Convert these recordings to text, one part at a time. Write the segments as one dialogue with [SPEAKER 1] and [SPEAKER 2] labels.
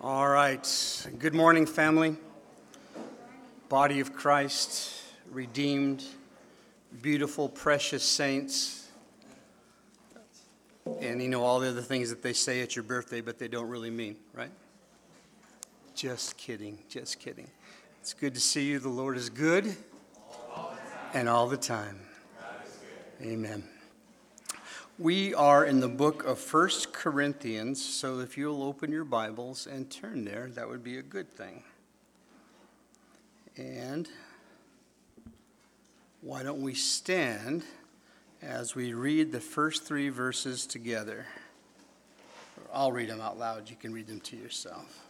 [SPEAKER 1] All right. Good morning, family. Body of Christ, redeemed, beautiful, precious saints. And you know all the other things that they say at your birthday, but they don't really mean, right? Just kidding, just kidding. It's good to see you. The Lord is good and all the time. Amen. We are in the book of 1 Corinthians, so if you'll open your Bibles and turn there, that would be a good thing. And why don't we stand as we read the first three verses together? I'll read them out loud. You can read them to yourself.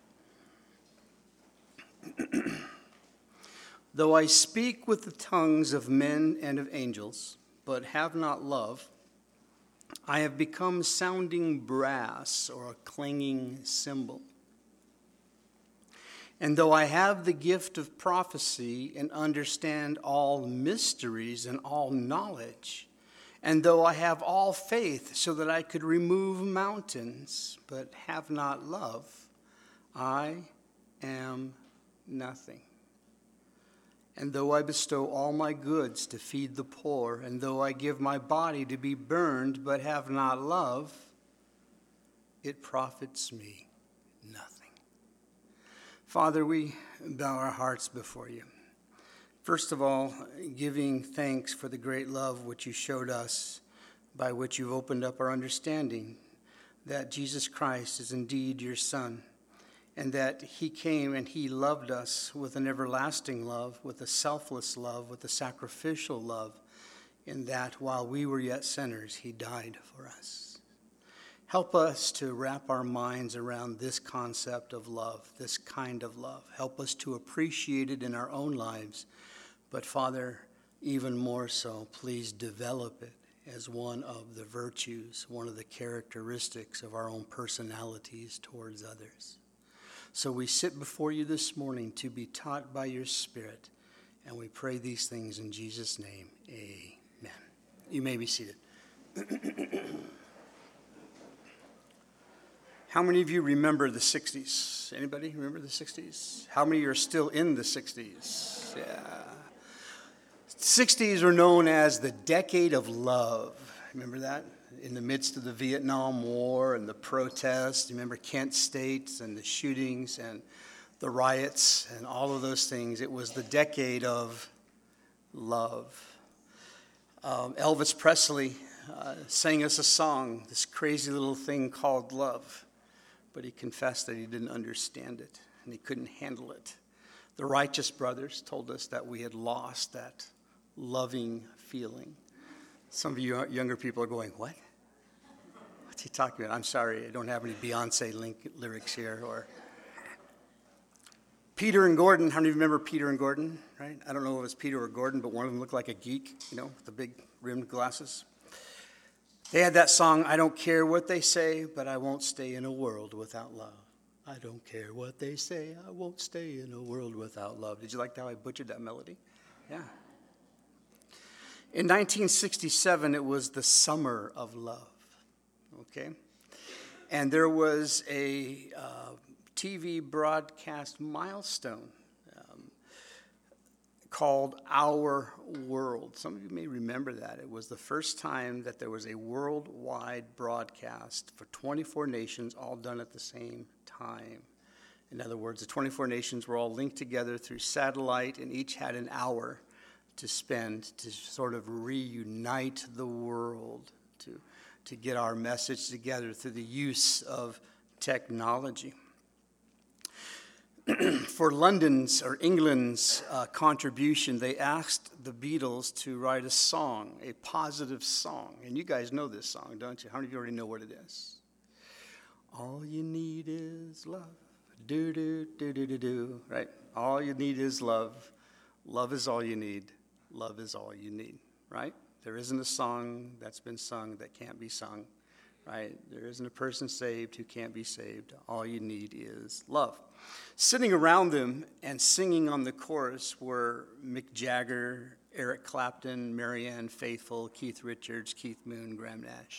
[SPEAKER 1] Though I speak with the tongues of men and of angels, but have not love, I have become sounding brass or a clanging cymbal. And though I have the gift of prophecy and understand all mysteries and all knowledge, and though I have all faith so that I could remove mountains, but have not love, I am nothing. And though I bestow all my goods to feed the poor, and though I give my body to be burned, but have not love, it profits me nothing. Father, we bow our hearts before you. First of all, giving thanks for the great love which you showed us, by which you've opened up our understanding, that Jesus Christ is indeed your Son, and that he came and he loved us with an everlasting love, with a selfless love, with a sacrificial love, in that while we were yet sinners, he died for us. Help us to wrap our minds around this concept of love, this kind of love. Help us to appreciate it in our own lives. But Father, even more so, please develop it as one of the virtues, one of the characteristics of our own personalities towards others. So we sit before you this morning to be taught by your Spirit, and we pray these things in Jesus' name. Amen. You may be seated. How many of you remember the 60s? Anybody remember the 60s? How many are still in the 60s? Yeah. 60s are known as the decade of love. Remember that? In the midst of the Vietnam War and the protests, remember Kent State and the shootings and the riots and all of those things. It was the decade of love. Elvis Presley sang us a song, this crazy little thing called love, but he confessed that he didn't understand it and he couldn't handle it. The Righteous Brothers told us that we had lost that loving feeling. Some of you younger people are going, what? What's he talking about? I'm sorry, I don't have any Beyonce lyrics here. Or Peter and Gordon. How many of you remember Peter and Gordon? Right? I don't know if it was Peter or Gordon, but one of them looked like a geek, with the big rimmed glasses. They had that song, I don't care what they say, but I won't stay in a world without love. I don't care what they say, I won't stay in a world without love. Did you like how I butchered that melody? Yeah. In 1967, it was the Summer of Love. Okay, and there was a TV broadcast milestone called Our World. Some of you may remember that. It was the first time that there was a worldwide broadcast for 24 nations, all done at the same time. In other words, the 24 nations were all linked together through satellite, and each had an hour to spend to sort of reunite the world, to get our message together through the use of technology. For London's or England's contribution, they asked the Beatles to write a song, a positive song. And you guys know this song, don't you? How many of you already know what it is? All you need is love. Do, do, do, do, do, do. Right? All you need is love. Love is all you need. Love is all you need. Right? There isn't a song that's been sung that can't be sung, right? There isn't a person saved who can't be saved. All you need is love. Sitting around them and singing on the chorus were Mick Jagger, Eric Clapton, Marianne Faithfull, Keith Richards, Keith Moon, Graham Nash,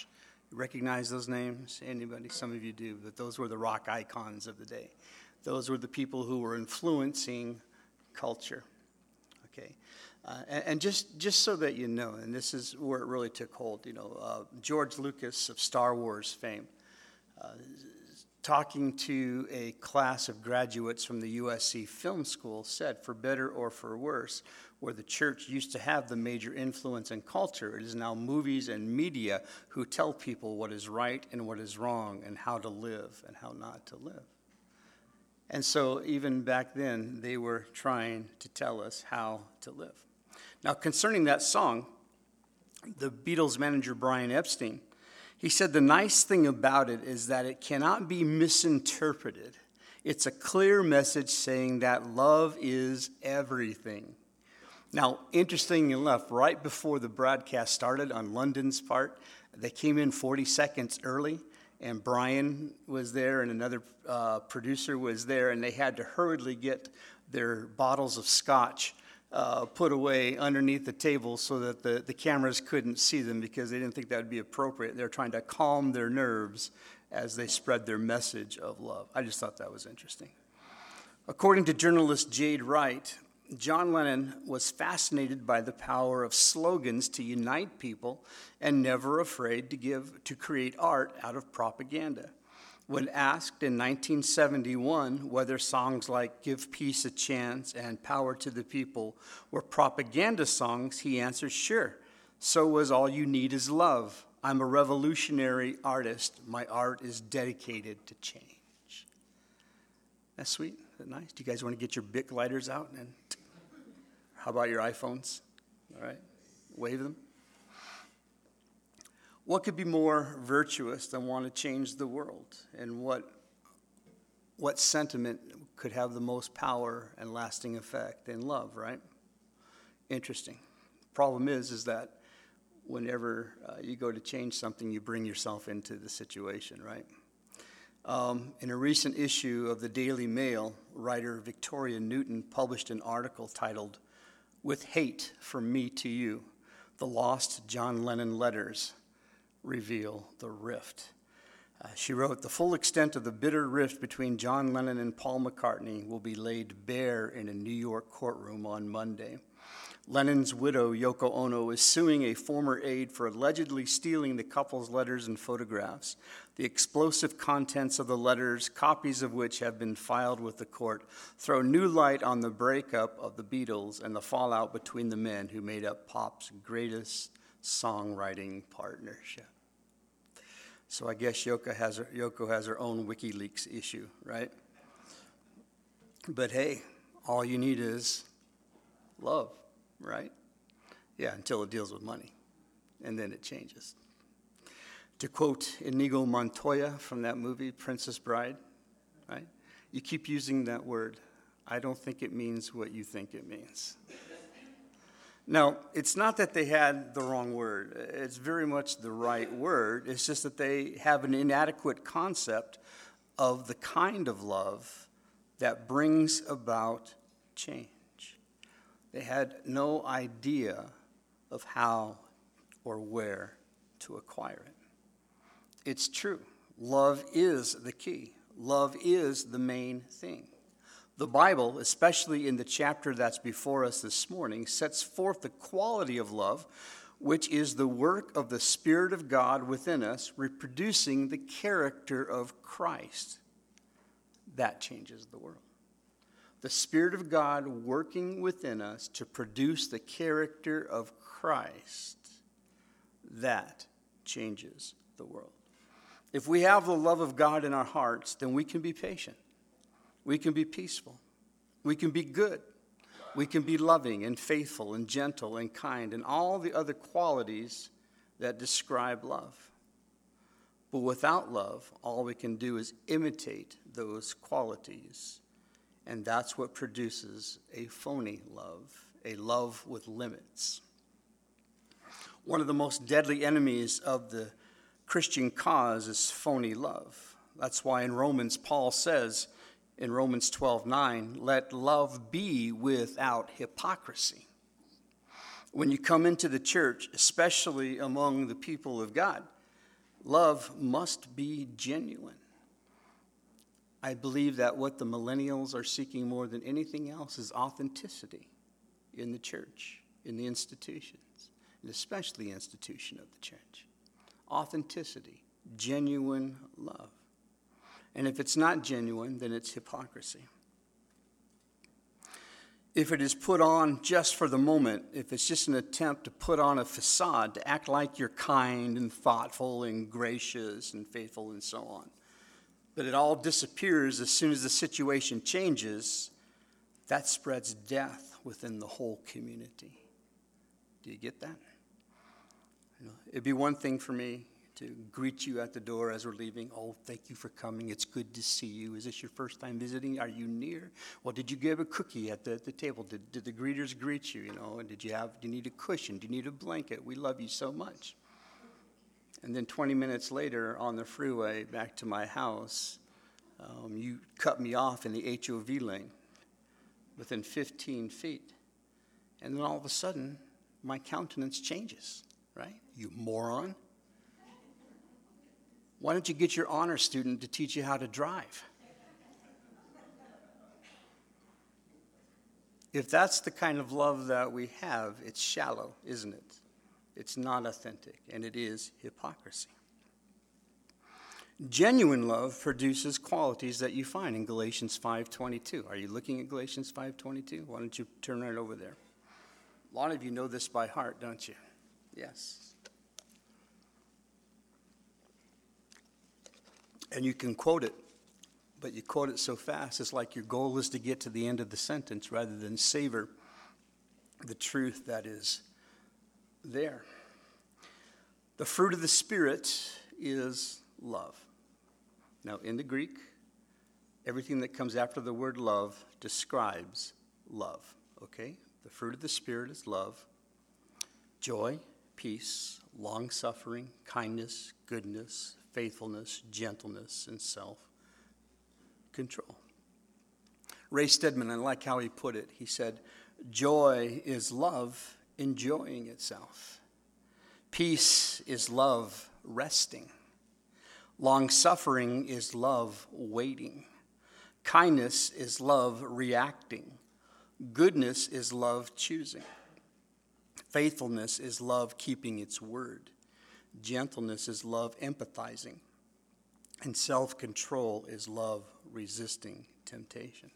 [SPEAKER 1] Recognize those names? Anybody? Some of you do, but those were the rock icons of the day. Those were the people who were influencing culture. Okay, and just so that you know, and this is where it really took hold. George Lucas of Star Wars fame, talking to a class of graduates from the USC Film School, said, "For better or for worse, where the church used to have the major influence in culture, it is now movies and media who tell people what is right and what is wrong and how to live and how not to live." And so even back then, they were trying to tell us how to live. Now, concerning that song, the Beatles manager Brian Epstein, he said the nice thing about it is that it cannot be misinterpreted. It's a clear message saying that love is everything. Now, interesting enough, right before the broadcast started on London's part, they came in 40 seconds early, and Brian was there and another producer was there, and they had to hurriedly get their bottles of scotch put away underneath the table so that the cameras couldn't see them because they didn't think that would be appropriate. They were trying to calm their nerves as they spread their message of love. I just thought that was interesting. According to journalist Jade Wright, John Lennon was fascinated by the power of slogans to unite people and never afraid to create art out of propaganda. When asked in 1971 whether songs like Give Peace a Chance and Power to the People were propaganda songs, he answered, "Sure. So was All You Need Is Love. I'm a revolutionary artist. My art is dedicated to change." That's sweet. Is that nice? Do you guys want to get your Bic lighters out? And how about your iPhones? All right. Wave them. What could be more virtuous than want to change the world? And what sentiment could have the most power and lasting effect than love, right? Interesting. Problem is that whenever you go to change something, you bring yourself into the situation, right? In a recent issue of the Daily Mail, writer Victoria Newton published an article titled, "With Hate from Me to You, the Lost John Lennon Letters Reveal the Rift." She wrote, "The full extent of the bitter rift between John Lennon and Paul McCartney will be laid bare in a New York courtroom on Monday. Lennon's widow, Yoko Ono, is suing a former aide for allegedly stealing the couple's letters and photographs. The explosive contents of the letters, copies of which have been filed with the court, throw new light on the breakup of the Beatles and the fallout between the men who made up pop's greatest songwriting partnership." So I guess Yoko has her own WikiLeaks issue, right? But hey, all you need is love, right? Yeah, until it deals with money, and then it changes. To quote Inigo Montoya from that movie, Princess Bride, right? You keep using that word. I don't think it means what you think it means. Now, it's not that they had the wrong word. It's very much the right word. It's just that they have an inadequate concept of the kind of love that brings about change. They had no idea of how or where to acquire it. It's true. Love is the key. Love is the main thing. The Bible, especially in the chapter that's before us this morning, sets forth the quality of love, which is the work of the Spirit of God within us, reproducing the character of Christ. That changes the world. The Spirit of God working within us to produce the character of Christ. That changes the world. If we have the love of God in our hearts, then we can be patient. We can be peaceful. We can be good. We can be loving and faithful and gentle and kind and all the other qualities that describe love. But without love, all we can do is imitate those qualities. And that's what produces a phony love, a love with limits. One of the most deadly enemies of the Christian cause is phony love. That's why in Romans, Paul says, in Romans 12:9, let love be without hypocrisy. When you come into the church, especially among the people of God, Love must be genuine. I believe that what the millennials are seeking more than anything else is authenticity in the church, in the institutions, and especially the institution of the church. Authenticity, genuine love. And if it's not genuine, then it's hypocrisy. If it is put on just for the moment, if it's just an attempt to put on a facade, to act like you're kind and thoughtful and gracious and faithful and so on, but it all disappears as soon as the situation changes, that spreads death within the whole community. Do you get that? It'd be one thing for me to greet you at the door as we're leaving. Oh, thank you for coming. It's good to see you. Is this your first time visiting? Are you near? Well, did you give a cookie at the table? Did the greeters greet you? And do you need a cushion? Do you need a blanket? We love you so much. And then 20 minutes later on the freeway back to my house, you cut me off in the HOV lane within 15 feet. And then all of a sudden, my countenance changes, right? You moron. Why don't you get your honor student to teach you how to drive? If that's the kind of love that we have, it's shallow, isn't it? It's not authentic, and it is hypocrisy. Genuine love produces qualities that you find in Galatians 5:22. Are you looking at Galatians 5:22? Why don't you turn right over there? A lot of you know this by heart, don't you? Yes. And you can quote it, but you quote it so fast, it's like your goal is to get to the end of the sentence rather than savor the truth that is there. The fruit of the Spirit is love. Now, in the Greek, everything that comes after the word love describes love, okay? The fruit of the Spirit is love, joy, peace, long-suffering, kindness, goodness, faithfulness, gentleness, and self-control. Ray Stedman, I like how he put it. He said, joy is love enjoying itself. Peace is love resting. Long-suffering is love waiting. Kindness is love reacting. Goodness is love choosing. Faithfulness is love keeping its word. Gentleness is love empathizing. And self-control is love resisting temptation.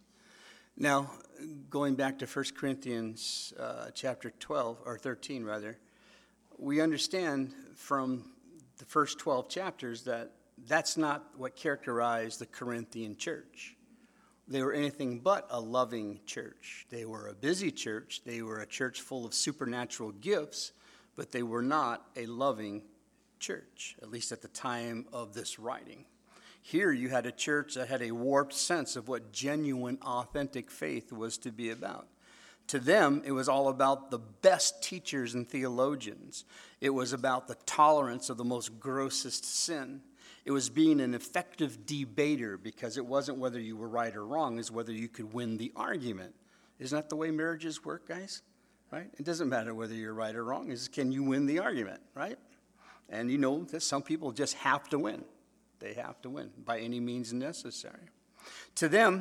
[SPEAKER 1] Now, going back to 1 Corinthians chapter 12, or 13 rather, we understand from the first 12 chapters that that's not what characterized the Corinthian church. They were anything but a loving church. They were a busy church. They were a church full of supernatural gifts, but they were not a loving church, at least at the time of this writing. Here you had a church that had a warped sense of what genuine, authentic faith was to be about. To them, it was all about the best teachers and theologians. It was about the tolerance of the most grossest sin. It was being an effective debater because it wasn't whether you were right or wrong, it's whether you could win the argument. Isn't that the way marriages work, guys? Right? It doesn't matter whether you're right or wrong. It's can you win the argument, right? And you know that some people just have to win. They have to win by any means necessary. To them,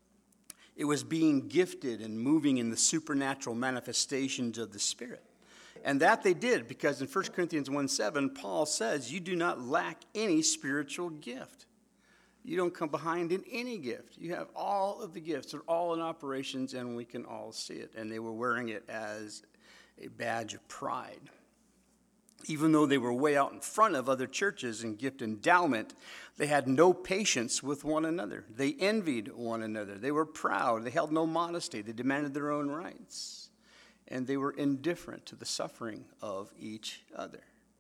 [SPEAKER 1] it was being gifted and moving in the supernatural manifestations of the Spirit. And that they did because in 1 Corinthians 1:7, Paul says, you do not lack any spiritual gift. You don't come behind in any gift. You have all of the gifts. They're all in operations, and we can all see it. And they were wearing it as a badge of pride. Even though they were way out in front of other churches in gift endowment, they had no patience with one another. They envied one another. They were proud. They held no modesty. They demanded their own rights. And they were indifferent to the suffering of each other.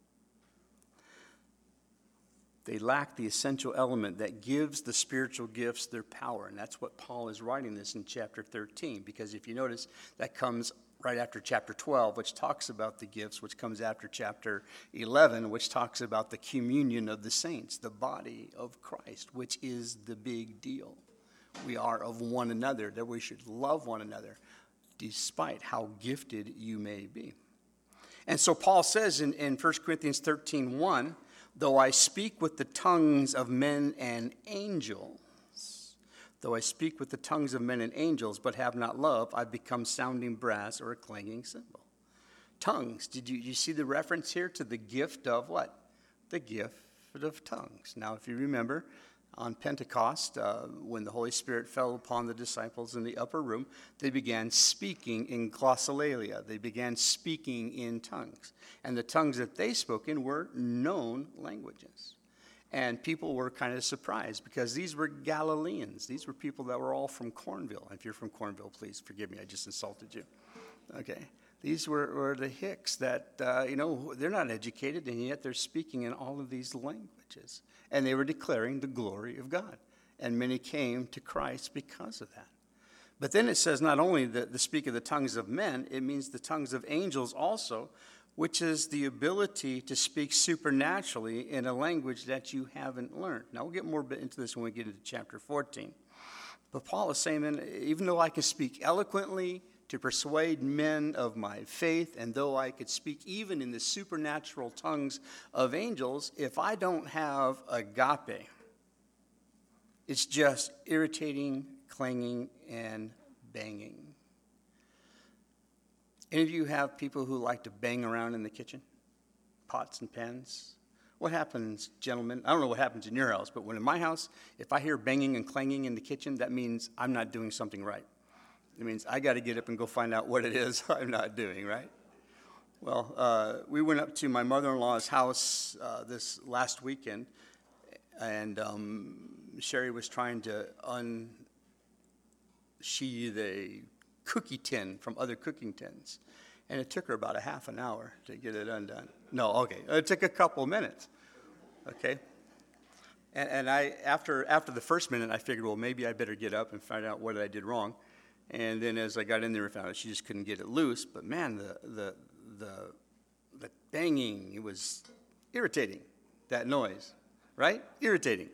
[SPEAKER 1] They lacked the essential element that gives the spiritual gifts their power. And that's what Paul is writing this in chapter 13. Because if you notice, that comes right after chapter 12, which talks about the gifts, which comes after chapter 11, which talks about the communion of the saints, the body of Christ, which is the big deal. We are of one another, that we should love one another, despite how gifted you may be. And so Paul says in 1 Corinthians 13:1, Though I speak with the tongues of men and angels, though I speak with the tongues of men and angels, but have not love, I become sounding brass or a clanging cymbal. Tongues. Did you see the reference here to the gift of what? The gift of tongues. Now, if you remember, on Pentecost, when the Holy Spirit fell upon the disciples in the upper room, they began speaking in glossolalia. They began speaking in tongues. And the tongues that they spoke in were known languages. And people were kind of surprised because these were Galileans. These were people that were all from Cornville. If you're from Cornville, please forgive me. I just insulted you. Okay. These were the Hicks that, they're not educated, and yet they're speaking in all of these languages. And they were declaring the glory of God. And many came to Christ because of that. But then it says not only the speak of the tongues of men, it means the tongues of angels also, which is the ability to speak supernaturally in a language that you haven't learned. Now, we'll get more into this when we get into chapter 14. But Paul is saying, even though I can speak eloquently to persuade men of my faith, and though I could speak even in the supernatural tongues of angels, if I don't have agape, it's just irritating, clanging, and banging. Any of you have people who like to bang around in the kitchen? Pots and pans? What happens, gentlemen? I don't know what happens in your house, but when in my house, if I hear banging and clanging in the kitchen, that means I'm not doing something right. It means I got to get up and go find out what it is I'm not doing, right? Well, we went up to my mother-in-law's house this last weekend, and Sherry was trying to unsheath a cookie tin from other cooking tins, and it took her about a half an hour to get it undone. No, okay, it took a couple minutes, okay? And I, after the first minute, I figured, well, maybe I better get up and find out what I did wrong. And then as I got in there, I found out she just couldn't get it loose. But man, the banging, it was irritating, that noise, right? Irritating.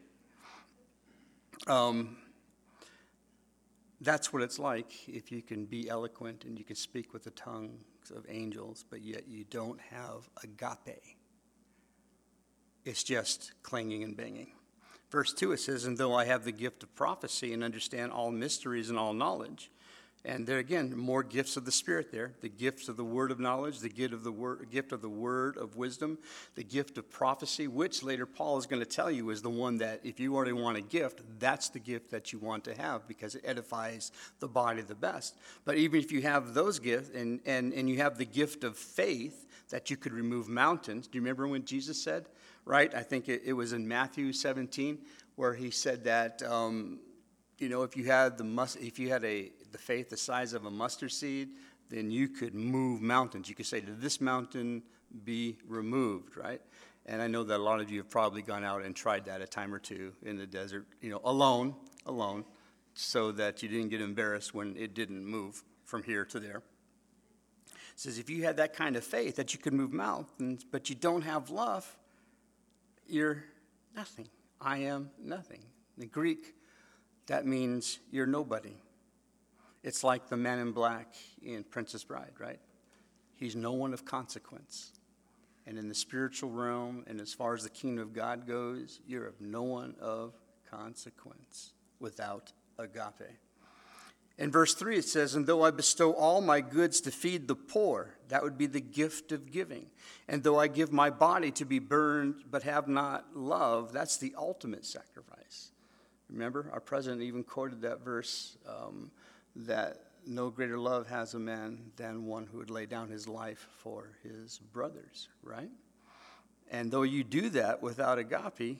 [SPEAKER 1] That's what it's like if you can be eloquent and you can speak with the tongues of angels, but yet you don't have agape. It's just clanging and banging. Verse 2, it says, and though I have the gift of prophecy and understand all mysteries and all knowledge, and there again, more gifts of the Spirit there, the gifts of the word of knowledge, the gift of the word of wisdom, the gift of prophecy, which later Paul is going to tell you is the one that if you already want a gift, that's the gift that you want to have because it edifies the body the best. But even if you have those gifts and you have the gift of faith that you could remove mountains, do you remember when Jesus said, right? I think it was in Matthew 17 where he said that, if you had the faith the size of a mustard seed, then you could move mountains. You could say to this mountain, be removed, right? And I know that a lot of you have probably gone out and tried that a time or two in the desert, alone, so that you didn't get embarrassed when it didn't move from here to there. It says if you had that kind of faith that you could move mountains, but you don't have love, you're nothing. I am nothing. In Greek, that means you're nobody. It's like the man in black in Princess Bride, right? He's no one of consequence. And in the spiritual realm, and as far as the kingdom of God goes, you're of no one of consequence without agape. In verse 3, it says, and though I bestow all my goods to feed the poor, that would be the gift of giving. And though I give my body to be burned but have not love, that's the ultimate sacrifice. Remember, our president even quoted that verse, that no greater love has a man than one who would lay down his life for his brothers, right? And though you do that without agape,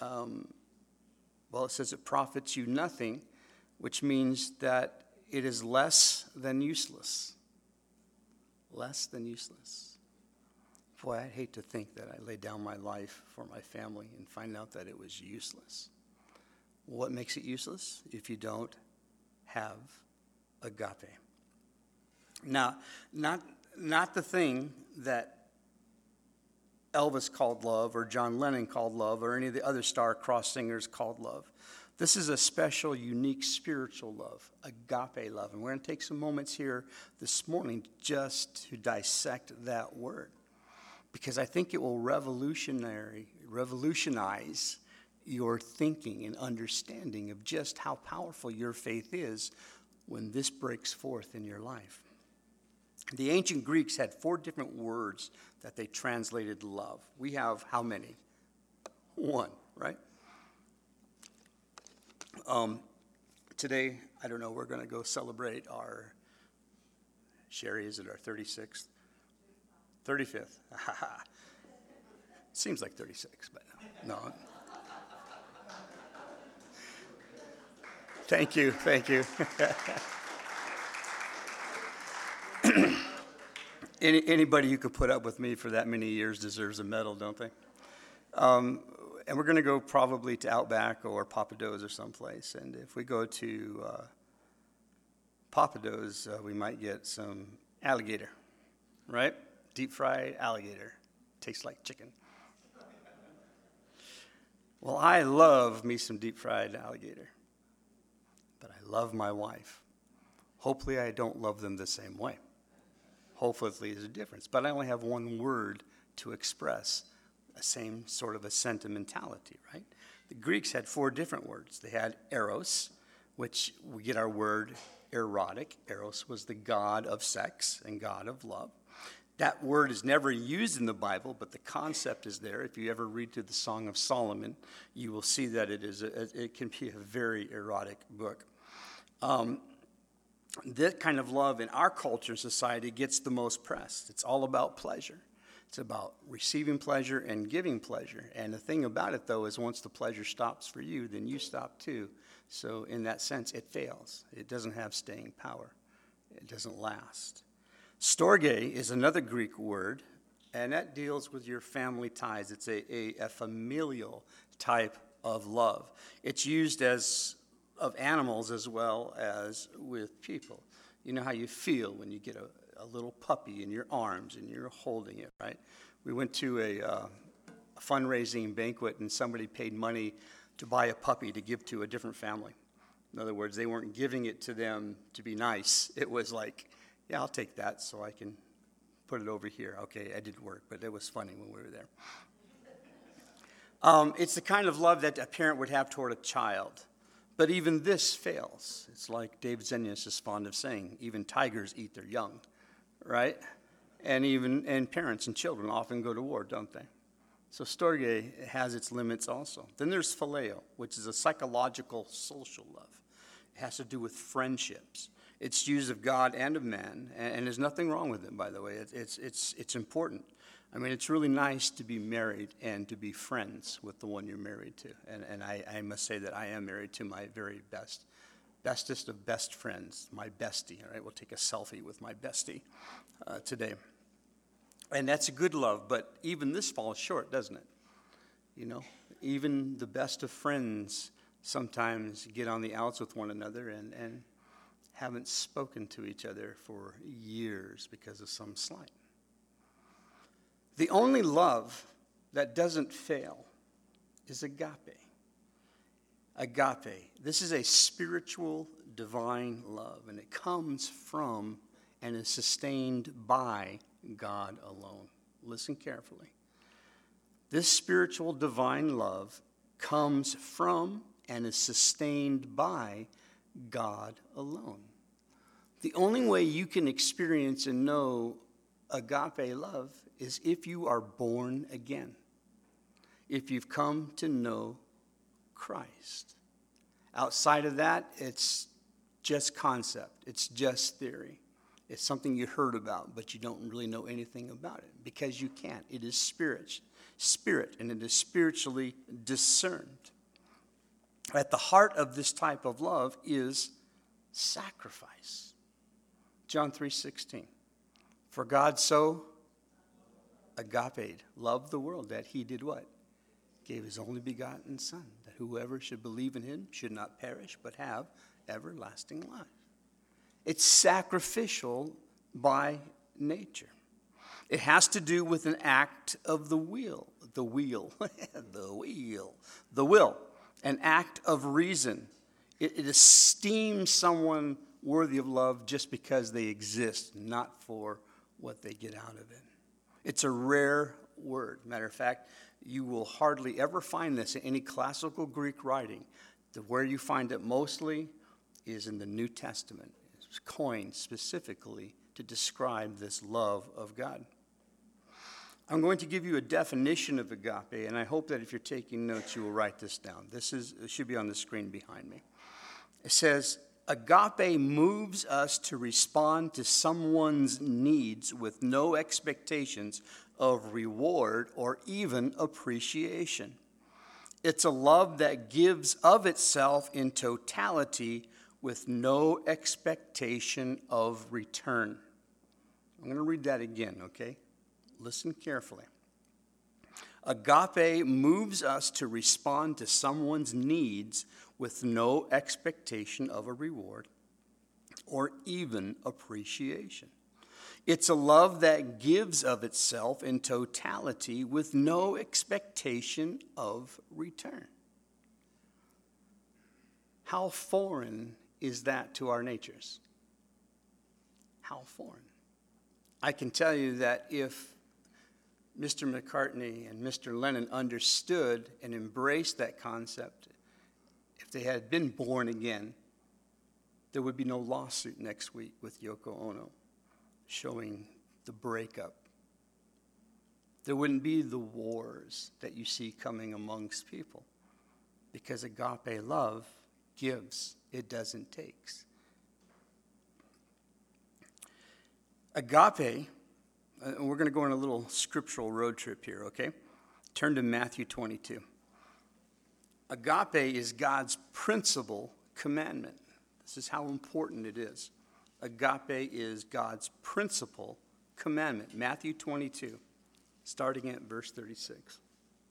[SPEAKER 1] it says it profits you nothing, which means that it is less than useless. Less than useless. Boy, I'd hate to think that I laid down my life for my family and find out that it was useless. What makes it useless? If you don't have agape. Now, not the thing that Elvis called love or John Lennon called love or any of the other star-crossed singers called love. This is a special, unique spiritual love, agape love. And we're going to take some moments here this morning just to dissect that word. Because I think it will revolutionizing revolutionize your thinking and understanding of just how powerful your faith is when this breaks forth in your life. The ancient Greeks had 4 different words that they translated love. We have how many? 1, right? Today, I don't know, we're going to go celebrate our, Sherry, is it our 36th? 35th. Seems like 36, but no. Thank you. Anybody who could put up with me for that many years deserves a medal, don't they? And we're going to go probably to Outback or Papa Do's or someplace. And if we go to Papa Do's, we might get some alligator, right? Deep fried alligator. Tastes like chicken. Well, I love me some deep fried alligator. But I love my wife. Hopefully I don't love them the same way. Hopefully there's a difference. But I only have one word to express the same sort of a sentimentality, right? The Greeks had 4 different words. They had eros, which we get our word erotic. Eros was the god of sex and god of love. That word is never used in the Bible, but the concept is there. If you ever read through the Song of Solomon, you will see that it can be a very erotic book. That kind of love in our culture and society gets the most press. It's all about pleasure. It's about receiving pleasure and giving pleasure. And the thing about it, though, is once the pleasure stops for you, then you stop too. So in that sense, it fails. It doesn't have staying power. It doesn't last. Storge is another Greek word, and that deals with your family ties. It's a familial type of love. It's used as of animals as well as with people. You know how you feel when you get a little puppy in your arms and you're holding it, right? We went to a fundraising banquet and somebody paid money to buy a puppy to give to a different family. In other words, they weren't giving it to them to be nice. It was like, yeah, I'll take that so I can put it over here. Okay, it didn't work, but it was funny when we were there. It's the kind of love that a parent would have toward a child. But even this fails. It's like David Zenius is fond of saying, even tigers eat their young, right? And parents and children often go to war, don't they? So storge has its limits also. Then there's phileo, which is a psychological social love. It has to do with friendships. It's used of God and of man, and there's nothing wrong with it, by the way. It's important. I mean, it's really nice to be married and to be friends with the one you're married to. And I must say that I am married to my very bestest of best friends, my bestie. All right, we'll take a selfie with my bestie today. And that's a good love, but even this falls short, doesn't it? You know, even the best of friends sometimes get on the outs with one another and haven't spoken to each other for years because of some slight. The only love that doesn't fail is agape. Agape. This is a spiritual, divine love, and it comes from and is sustained by God alone. Listen carefully. This spiritual, divine love comes from and is sustained by God alone. The only way you can experience and know agape love is if you are born again, if you've come to know Christ. Outside of that, it's just concept. It's just theory. It's something you heard about, but you don't really know anything about it because you can't. It is spirit, and it is spiritually discerned. At the heart of this type of love is sacrifice. John 3:16. For God so agape, loved the world, that he did what? Gave his only begotten Son, that whoever should believe in him should not perish, but have everlasting life. It's sacrificial by nature. It has to do with an act of the will, an act of reason. It esteems someone worthy of love just because they exist, not for what they get out of it. It's a rare word. Matter of fact, You will hardly ever find this in any classical Greek writing. Where you find it mostly is in the New Testament. It's coined specifically to describe this love of God. I'm going to give you a definition of agape, and I hope that if you're taking notes, you will write this down. It should be on the screen behind me. It says, agape moves us to respond to someone's needs with no expectations of reward or even appreciation. It's a love that gives of itself in totality with no expectation of return. I'm going to read that again, okay? Listen carefully. Agape moves us to respond to someone's needs with no expectation of a reward or even appreciation. It's a love that gives of itself in totality with no expectation of return. How foreign is that to our natures? How foreign. I can tell you that if Mr. McCartney and Mr. Lennon understood and embraced that concept, if they had been born again, there would be no lawsuit next week with Yoko Ono showing the breakup. There wouldn't be the wars that you see coming amongst people, because agape love gives, it doesn't takes. Agape, we're going to go on a little scriptural road trip here, okay? Turn to Matthew 22. Agape is God's principal commandment. This is how important it is. Agape is God's principal commandment. Matthew 22, starting at verse 36.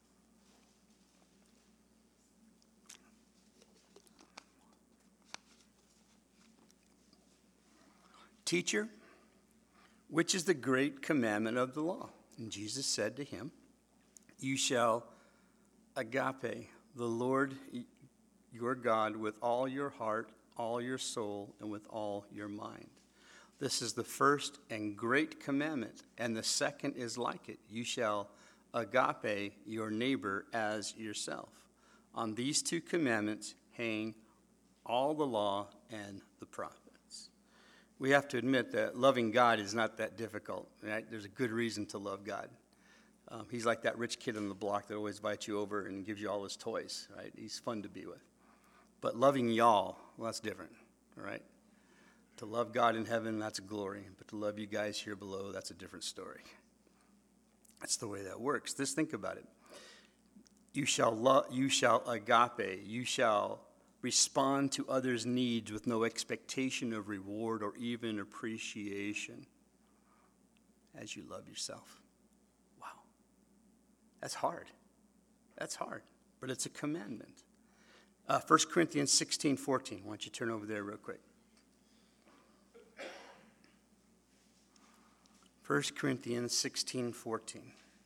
[SPEAKER 1] Teacher, which is the great commandment of the law? And Jesus said to him, you shall agape the Lord your God with all your heart, all your soul, and with all your mind. This is the first and great commandment, and the second is like it. You shall agape your neighbor as yourself. On these two commandments hang all the law and the prophets. We have to admit that loving God is not that difficult, right? There's a good reason to love God. He's like that rich kid on the block that always invites you over and gives you all his toys, right? He's fun to be with. But loving y'all, well, that's different, all right? To love God in heaven, that's glory. But to love you guys here below, that's a different story. That's the way that works. Just think about it. You shall agape, you shall respond to others' needs with no expectation of reward or even appreciation as you love yourself. Wow. That's hard. That's hard. But it's a commandment. 1 Corinthians 16:14. Why don't you turn over there real quick? 1 Corinthians 16:14.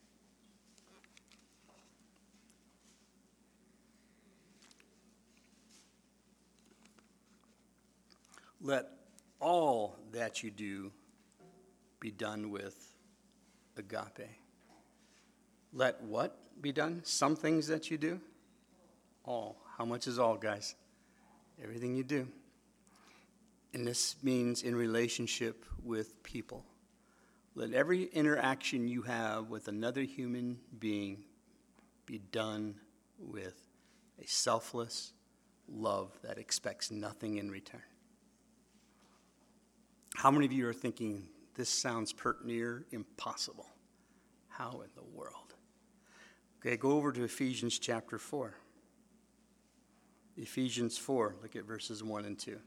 [SPEAKER 1] Let all that you do be done with agape. Let what be done? Some things that you do? All. How much is all, guys? Everything you do. And this means in relationship with people. Let every interaction you have with another human being be done with a selfless love that expects nothing in return. How many of you are thinking, this sounds pert near impossible? How in the world? Okay, go over to Ephesians chapter 4. Ephesians 4, look at verses 1 and 2.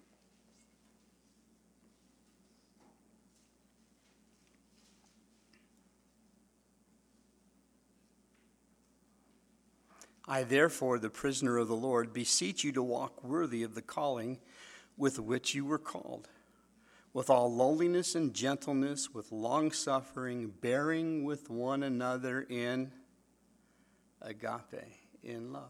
[SPEAKER 1] I, therefore, the prisoner of the Lord, beseech you to walk worthy of the calling with which you were called, with all lowliness and gentleness, with long-suffering, bearing with one another in agape, in love.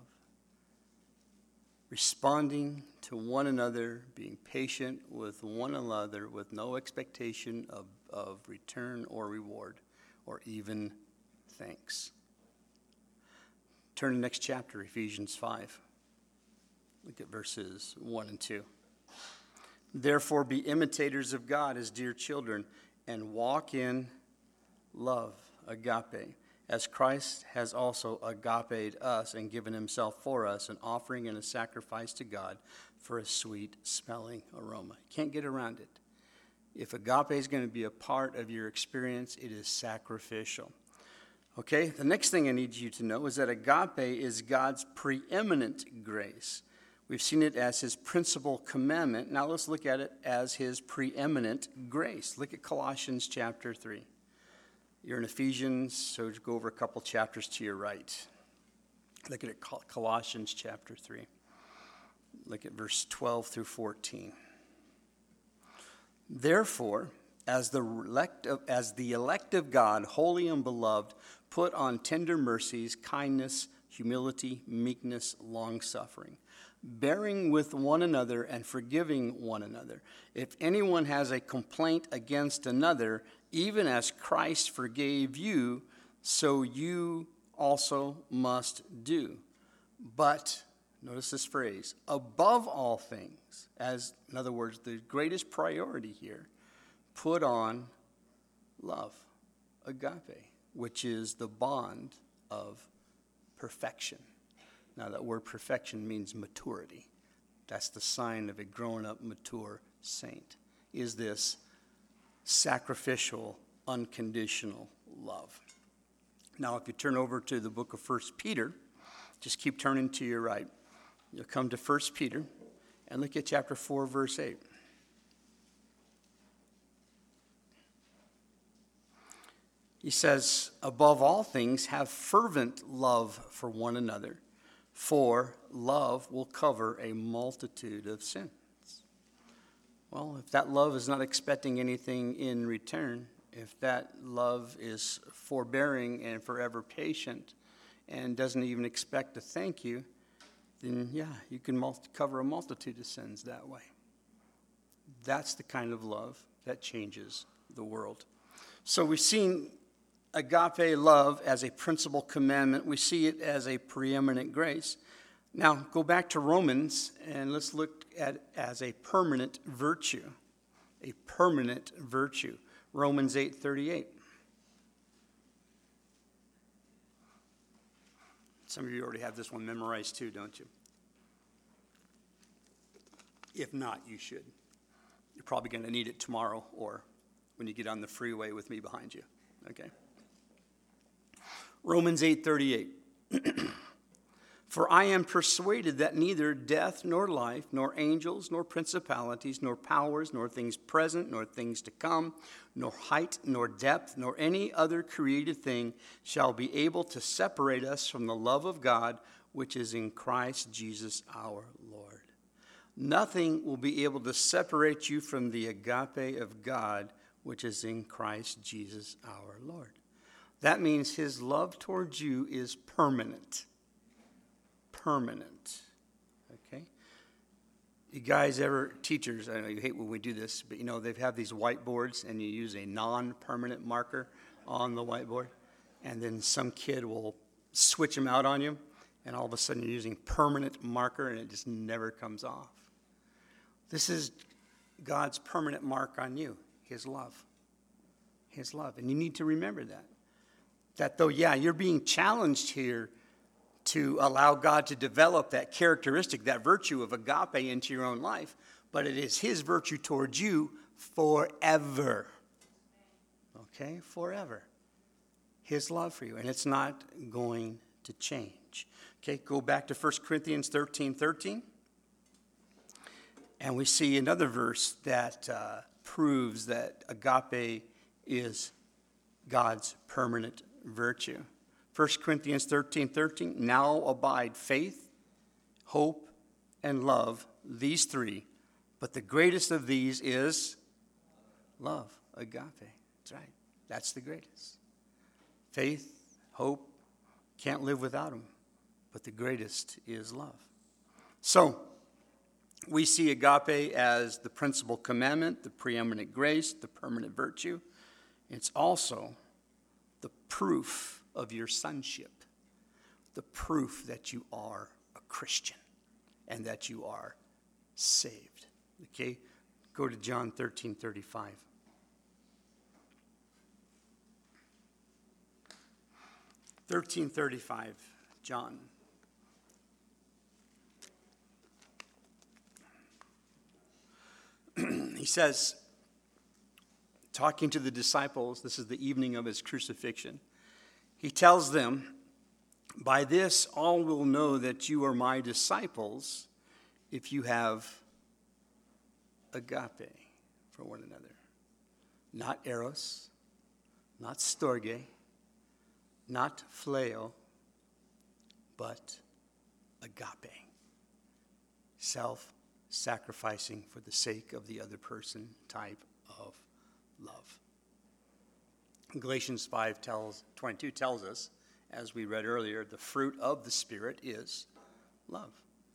[SPEAKER 1] Responding to one another, being patient with one another, with no expectation of return or reward, or even thanks. Turn to the next chapter, Ephesians 5. Look at verses 1 and 2. Therefore, be imitators of God as dear children, and walk in love, agape, as Christ has also agape'd us and given himself for us, an offering and a sacrifice to God for a sweet-smelling aroma. Can't get around it. If agape is going to be a part of your experience, it is sacrificial. Okay, the next thing I need you to know is that agape is God's preeminent grace. We've seen it as his principal commandment. Now let's look at it as his preeminent grace. Look at Colossians chapter 3. You're in Ephesians, so go over a couple chapters to your right. Look at it, Colossians chapter 3. Look at verse 12 through 14. Therefore, as the elect of God, holy and beloved, put on tender mercies, kindness, humility, meekness, long-suffering, bearing with one another and forgiving one another. If anyone has a complaint against another, even as Christ forgave you, so you also must do. But, notice this phrase, above all things, as in other words, the greatest priority here, put on love, agape, which is the bond of perfection. Now, that word perfection means maturity. That's the sign of a grown-up, mature saint, is this sacrificial, unconditional love. Now, if you turn over to the book of 1 Peter, just keep turning to your right. You'll come to 1 Peter and look at chapter 4, verse 8. He says, above all things, have fervent love for one another, for love will cover a multitude of sins. Well, if that love is not expecting anything in return, if that love is forbearing and forever patient and doesn't even expect a thank you, then yeah, you can cover a multitude of sins that way. That's the kind of love that changes the world. So we've seen agape love as a principal commandment. We see it as a preeminent grace. Now, go back to Romans, and let's look at it as a permanent virtue. A permanent virtue. Romans 8:38. Some of you already have this one memorized too, don't you? If not, you should. You're probably going to need it tomorrow or when you get on the freeway with me behind you. Okay? Romans 8:38. For I am persuaded that neither death nor life, nor angels, nor principalities, nor powers, nor things present, nor things to come, nor height, nor depth, nor any other created thing shall be able to separate us from the love of God, which is in Christ Jesus our Lord. Nothing will be able to separate you from the agape of God, which is in Christ Jesus our Lord. That means his love towards you is permanent. Permanent. Okay? You guys teachers, I know you hate when we do this, but you know, they have these whiteboards and you use a non-permanent marker on the whiteboard, and then some kid will switch them out on you, and all of a sudden you're using permanent marker and it just never comes off. This is God's permanent mark on you, his love. His love. And you need to remember that. That though, yeah, you're being challenged here to allow God to develop that characteristic, that virtue of agape into your own life, but it is his virtue towards you forever. Okay? Forever. His love for you. And it's not going to change. Okay? Go back to 1 Corinthians 13:13. And we see another verse that proves that agape is God's permanent virtue. 1 Corinthians 13:13, now abide faith, hope, and love, these three. But the greatest of these is love, agape. That's right. That's the greatest. Faith, hope, can't live without them. But the greatest is love. So, we see agape as the principal commandment, the preeminent grace, the permanent virtue. It's also the proof of your sonship. the proof that you are a Christian and that you are saved. Okay? Go to John 13:35. John. He says, talking to the disciples, this is the evening of his crucifixion. He tells them, "By this all will know that you are my disciples if you have agape for one another." Not eros, not storge, not phileo, but agape. Self-sacrificing for the sake of the other person type of love. Galatians 5:22 tells us, as we read earlier, the fruit of the Spirit is love.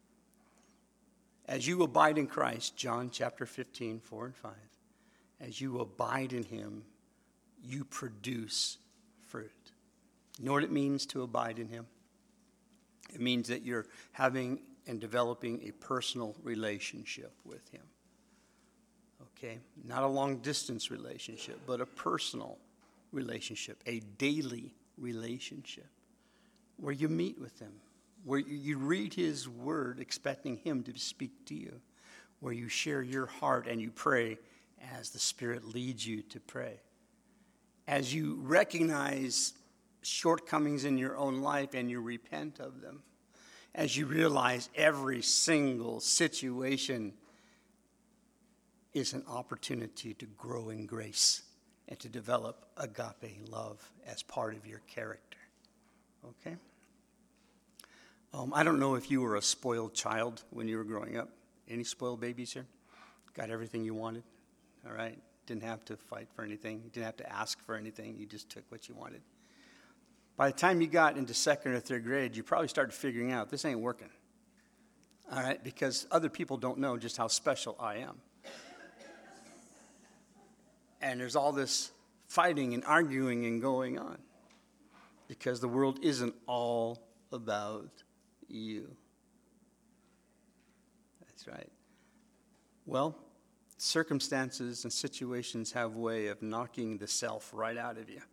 [SPEAKER 1] As you abide in Christ, John chapter 15:4 and 5, as you abide in him, you produce fruit. You know what it means to abide in him? It means that you're having and developing a personal relationship with him. Okay? Not a long-distance relationship, but a personal relationship, a daily relationship where you meet with him, where you read his word expecting him to speak to you, where you share your heart and you pray as the Spirit leads you to pray. As you recognize shortcomings in your own life and you repent of them, as you realize every single situation is an opportunity to grow in grace and to develop agape love as part of your character. Okay? I don't know if you were a spoiled child when you were growing up. Any spoiled babies here? Got everything you wanted? All right? Didn't have to fight for anything. You didn't have to ask for anything. You just took what you wanted. By the time you got into second or third grade, you probably started figuring out this ain't working. All right? Because other people don't know just how special I am. And there's all this fighting and arguing and going on because the world isn't all about you. That's right. Well, circumstances and situations have a way of knocking the self right out of you.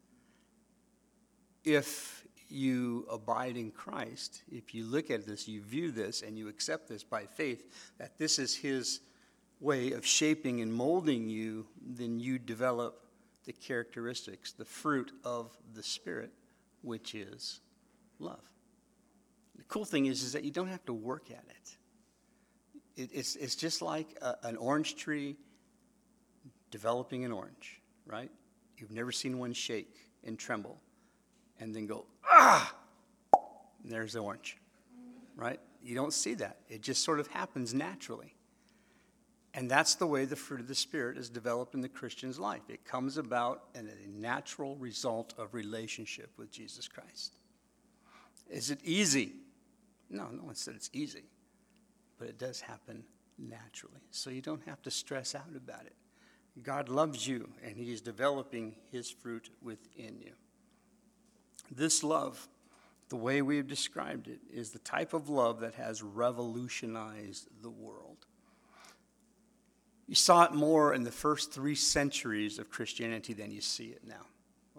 [SPEAKER 1] If you abide in Christ, if you look at this, you view this, and you accept this by faith, that this is his way of shaping and molding you, then you develop the characteristics, the fruit of the Spirit, which is love. The cool thing is that you don't have to work at it. It's just like an orange tree developing an orange, right? You've never seen one shake and tremble and then go, ah, and there's the orange, right? You don't see that. It just sort of happens naturally. And that's the way the fruit of the Spirit is developed in the Christian's life. It comes about as a natural result of relationship with Jesus Christ. Is it easy? No one said it's easy. But it does happen naturally. So you don't have to stress out about it. God loves you, and he is developing his fruit within you. This love, the way we've described it, is the type of love that has revolutionized the world. You saw it more in the first 3 centuries of Christianity than you see it now.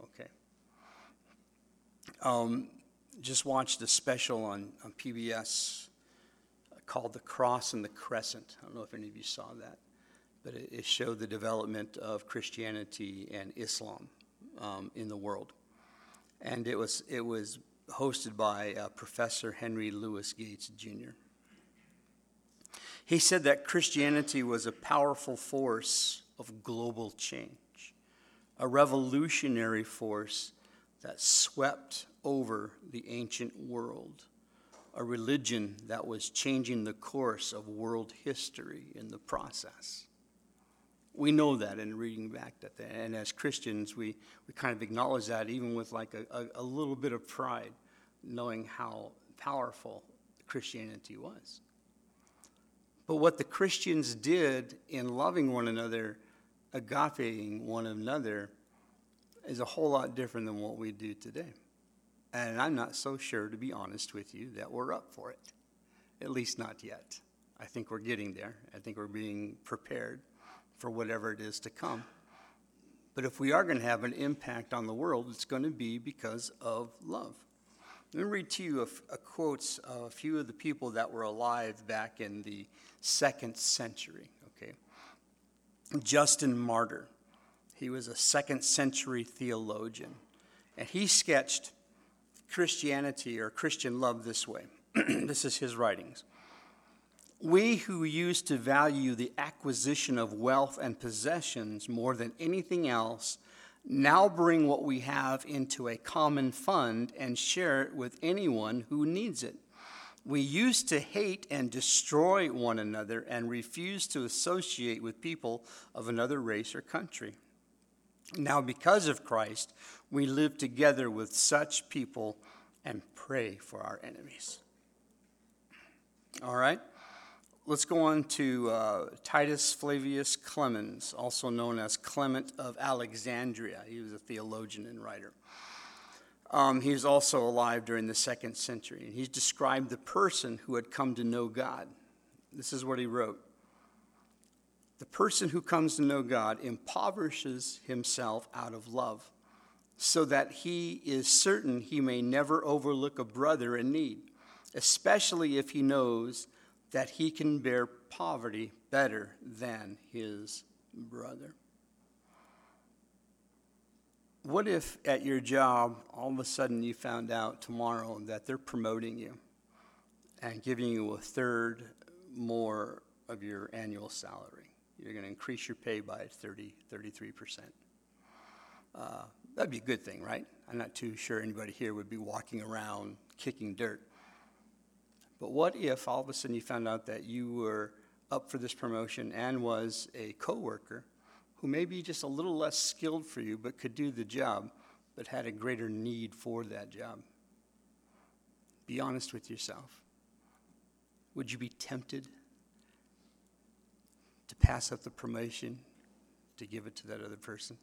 [SPEAKER 1] Okay. Just watched a special on PBS called The Cross and the Crescent. I don't know if any of you saw that, but it showed the development of Christianity and Islam in the world. And it was hosted by Professor Henry Louis Gates, Jr. He said that Christianity was a powerful force of global change, a revolutionary force that swept over the ancient world, a religion that was changing the course of world history in the process. We know that in reading back that, and as Christians, we kind of acknowledge that even with like a little bit of pride, knowing how powerful Christianity was. But what the Christians did in loving one another, agapeing one another, is a whole lot different than what we do today. And I'm not so sure, to be honest with you, that we're up for it. At least not yet. I think we're getting there. I think we're being prepared for whatever it is to come. But if we are going to have an impact on the world, it's going to be because of love. Let me read to you a quotes of a few of the people that were alive back in the 2nd century. Okay, Justin Martyr. He was a 2nd century theologian, and he sketched Christianity or Christian love this way. This is his writings. We who used to value the acquisition of wealth and possessions more than anything else now bring what we have into a common fund and share it with anyone who needs it. We used to hate and destroy one another and refuse to associate with people of another race or country. Now, because of Christ, we live together with such people and pray for our enemies. All right? Let's go on to Titus Flavius Clemens, also known as Clement of Alexandria. He was a theologian and writer. He was also alive during the 2nd century. And he described the person who had come to know God. This is what he wrote. The person who comes to know God impoverishes himself out of love, so that he is certain he may never overlook a brother in need, especially if he knows that he can bear poverty better than his brother. What if at your job, all of a sudden you found out tomorrow that they're promoting you and giving you a third more of your annual salary? You're going to increase your pay by 33%. That'd be a good thing, right? I'm not too sure anybody here would be walking around kicking dirt. But what if all of a sudden you found out that you were up for this promotion and was a coworker who may be just a little less skilled for you but could do the job but had a greater need for that job? Be honest with yourself. Would you be tempted to pass up the promotion to give it to that other person?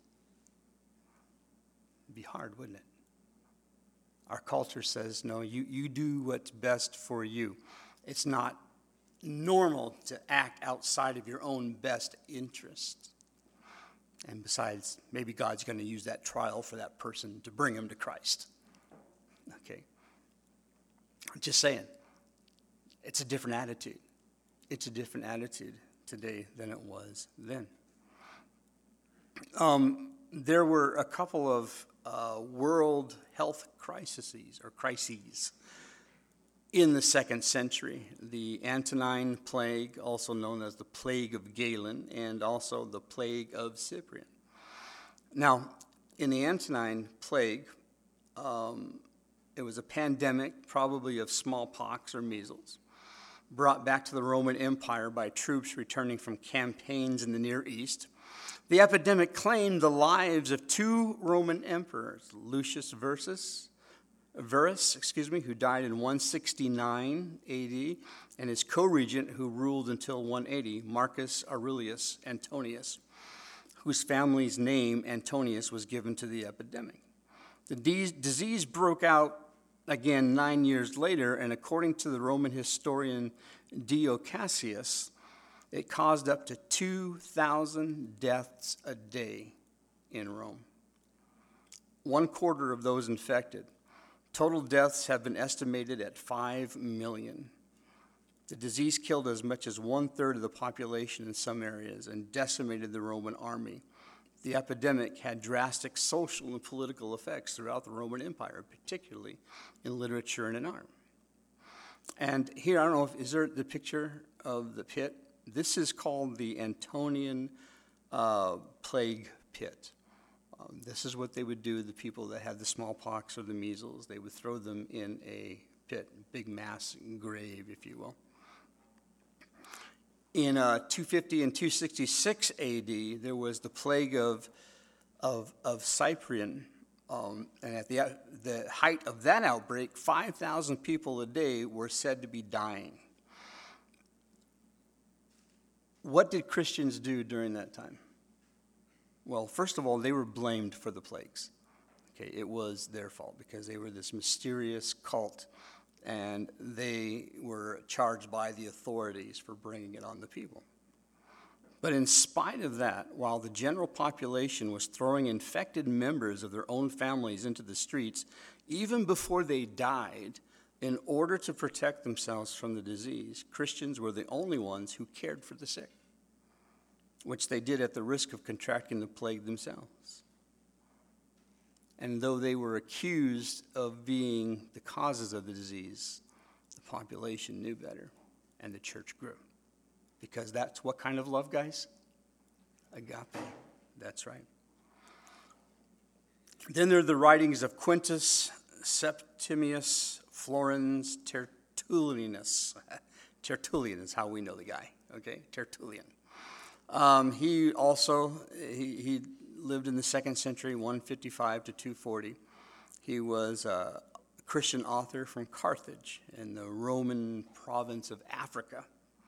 [SPEAKER 1] It'd be hard, wouldn't it? Our culture says, no, you do what's best for you. It's not normal to act outside of your own best interest. And besides, maybe God's going to use that trial for that person to bring him to Christ. Okay. I'm just saying, it's a different attitude. It's a different attitude today than it was then. There were a couple of world health crises in the 2nd century. The Antonine Plague, also known as the Plague of Galen, and also the Plague of Cyprian. Now, in the Antonine Plague, it was a pandemic, probably of smallpox or measles, brought back to the Roman Empire by troops returning from campaigns in the Near East. The epidemic claimed the lives of 2 Roman emperors, Lucius Verus, who died in 169 AD, and his co-regent, who ruled until 180, Marcus Aurelius Antonius, whose family's name, Antonius, was given to the epidemic. The disease broke out again 9 years later, and according to the Roman historian Dio Cassius, it caused up to 2,000 deaths a day in Rome. 1/4 of those infected. Total deaths have been estimated at 5 million. The disease killed as much as 1/3 of the population in some areas and decimated the Roman army. The epidemic had drastic social and political effects throughout the Roman Empire, particularly in literature and in art. And here, I don't know if, is there the picture of the pit? This is called the Antonian Plague Pit. This is what they would do to the people that had the smallpox or the measles. They would throw them in a pit, big mass grave, if you will. In 250 and 266 AD, there was the plague of Cyprian, and at the height of that outbreak, 5,000 people a day were said to be dying. What did Christians do during that time? Well, first of all, they were blamed for the plagues. Okay, it was their fault because they were this mysterious cult, and they were charged by the authorities for bringing it on the people. But in spite of that, while the general population was throwing infected members of their own families into the streets, even before they died, in order to protect themselves from the disease, Christians were the only ones who cared for the sick, which they did at the risk of contracting the plague themselves. And though they were accused of being the causes of the disease, the population knew better, and the church grew. Because that's what kind of love, guys? Agape. That's right. Then there are the writings of Quintus, Septimius, Florens, Tertullianus. Tertullian is how we know the guy, okay? Tertullian. He lived in the 2nd century, 155 to 240. He was a Christian author from Carthage in the Roman province of Africa.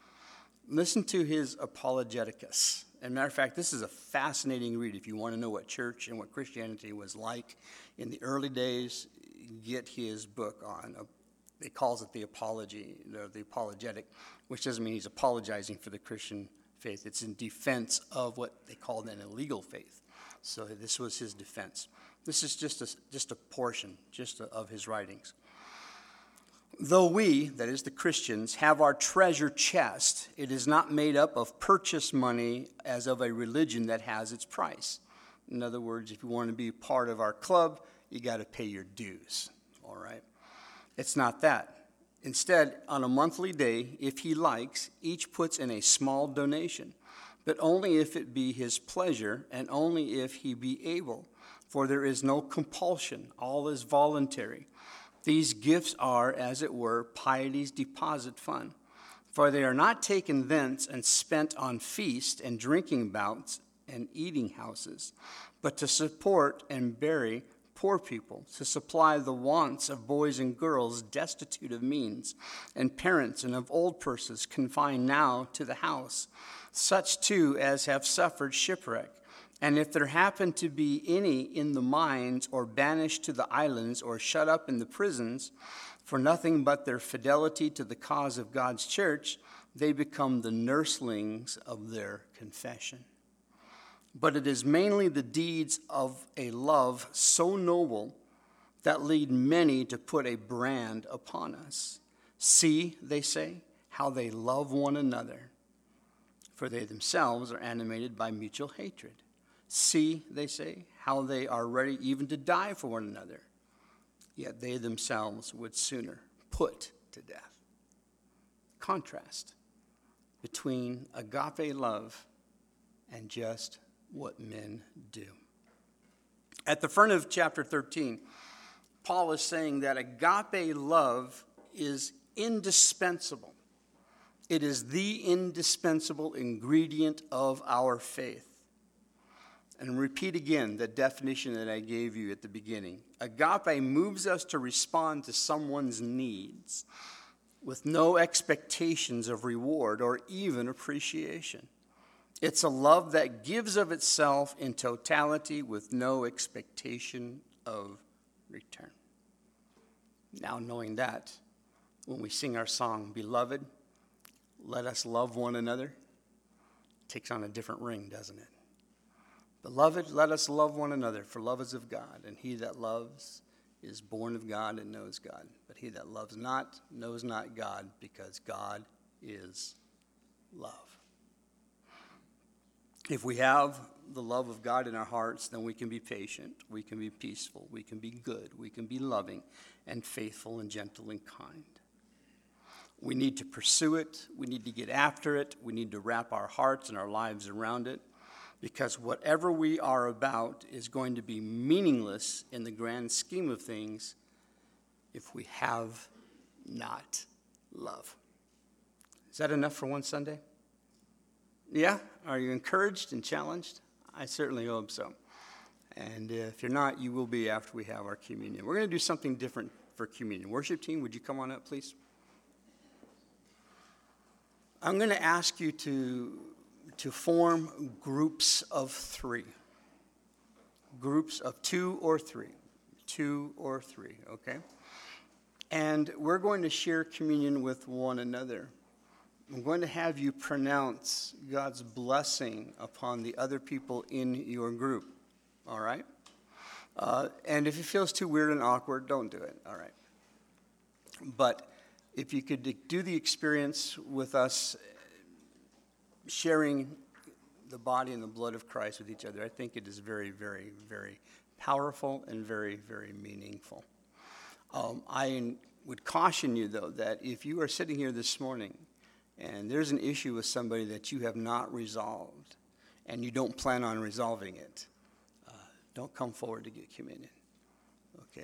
[SPEAKER 1] Listen to his Apologeticus. As a matter of fact, this is a fascinating read. If you want to know what church and what Christianity was like in the early days, get his book on, he calls it the Apology, the Apologetic, which doesn't mean he's apologizing for the Christian faith. It's in defense of what they called an illegal faith. So this was his defense. This is just a portion of his writings. Though we, that is the Christians, have our treasure chest, it is not made up of purchase money as of a religion that has its price. In other words, if you want to be part of our club, you got to pay your dues, all right? It's not that. Instead, on a monthly day, if he likes, each puts in a small donation, but only if it be his pleasure and only if he be able, for there is no compulsion, all is voluntary. These gifts are, as it were, piety's deposit fund, for they are not taken thence and spent on feast and drinking bouts and eating houses, but to support and bury poor people, to supply the wants of boys and girls destitute of means, and parents and of old persons confined now to the house, such too as have suffered shipwreck. And if there happen to be any in the mines, or banished to the islands, or shut up in the prisons, for nothing but their fidelity to the cause of God's church, they become the nurslings of their confession. But it is mainly the deeds of a love so noble that lead many to put a brand upon us. See, they say, how they love one another, for they themselves are animated by mutual hatred. See, they say, how they are ready even to die for one another, yet they themselves would sooner put to death. Contrast between agape love and just what men do. At the front of chapter 13, Paul is saying that agape love is indispensable. It is the indispensable ingredient of our faith. And repeat again the definition that I gave you at the beginning. Agape moves us to respond to someone's needs with no expectations of reward or even appreciation. It's a love that gives of itself in totality with no expectation of return. Now, knowing that, when we sing our song, Beloved, let us love one another, it takes on a different ring, doesn't it? Beloved, let us love one another, for love is of God, and he that loves is born of God and knows God. But he that loves not knows not God, because God is love. If we have the love of God in our hearts, then we can be patient, we can be peaceful, we can be good, we can be loving and faithful and gentle and kind. We need to pursue it, we need to get after it, we need to wrap our hearts and our lives around it. Because whatever we are about is going to be meaningless in the grand scheme of things if we have not love. Is that enough for one Sunday? Yeah? Are you encouraged and challenged? I certainly hope so. And if you're not, you will be after we have our communion. We're going to do something different for communion. Worship team, would you come on up, please? I'm going to ask you to form groups of 3. Groups of 2 or 3. 2 or 3, okay? And we're going to share communion with one another. I'm going to have you pronounce God's blessing upon the other people in your group, all right? And if it feels too weird and awkward, don't do it, all right? But if you could do the experience with us sharing the body and the blood of Christ with each other, I think it is very, very, very powerful and very, very meaningful. I would caution you, though, that if you are sitting here this morning and there's an issue with somebody that you have not resolved and you don't plan on resolving it, don't come forward to get communion, okay?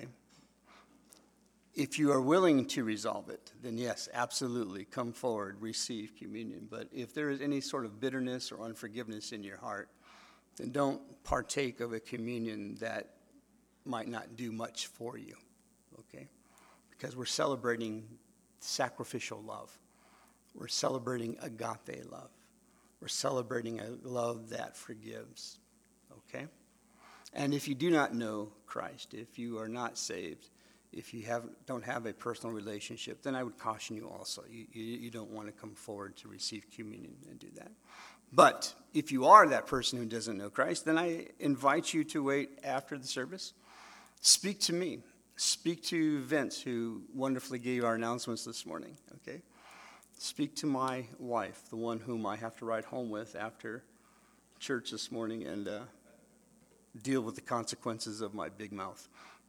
[SPEAKER 1] If you are willing to resolve it, then yes, absolutely, come forward, receive communion. But if there is any sort of bitterness or unforgiveness in your heart, then don't partake of a communion that might not do much for you, okay? Because we're celebrating sacrificial love. We're celebrating agape love. We're celebrating a love that forgives, okay? And if you do not know Christ, if you are not saved, if you don't have a personal relationship, then I would caution you also. You don't want to come forward to receive communion and do that. But if you are that person who doesn't know Christ, then I invite you to wait after the service. Speak to me. Speak to Vince, who wonderfully gave our announcements this morning, okay? Speak to my wife, the one whom I have to ride home with after church this morning and deal with the consequences of my big mouth.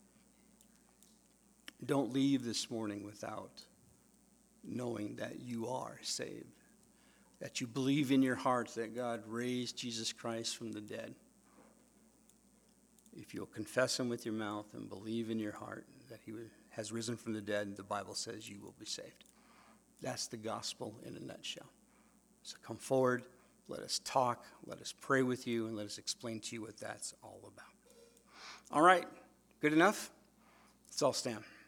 [SPEAKER 1] Don't leave this morning without knowing that you are saved, that you believe in your heart that God raised Jesus Christ from the dead. If you'll confess him with your mouth and believe in your heart that he has risen from the dead, the Bible says you will be saved. That's the gospel in a nutshell. So come forward, let us talk, let us pray with you, and let us explain to you what that's all about. All right, good enough? Let's all stand.